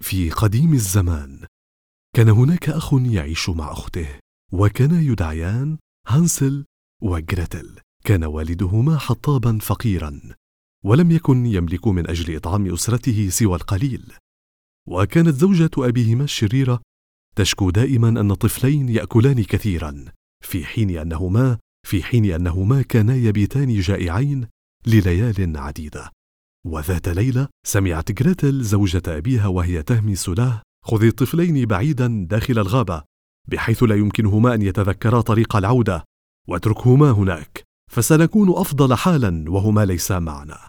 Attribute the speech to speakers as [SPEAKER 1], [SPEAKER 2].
[SPEAKER 1] في قديم الزمان كان هناك أخ يعيش مع أخته، وكانا يدعيان هانسل وغريتل. كان والدهما حطابا فقيرا، ولم يكن يملك من أجل إطعام أسرته سوى القليل. وكانت زوجة أبيهما الشريرة تشكو دائما أن الطفلين يأكلان كثيرا، في حين أنهما كانا يبيتان جائعين لليال عديدة. وذات ليلة سمعت غريتل زوجة أبيها وهي تهمس له: خذي الطفلين بعيدا داخل الغابة، بحيث لا يمكنهما أن يتذكرا طريق العودة، واتركهما هناك، فسنكون أفضل حالا وهما ليسا معنا.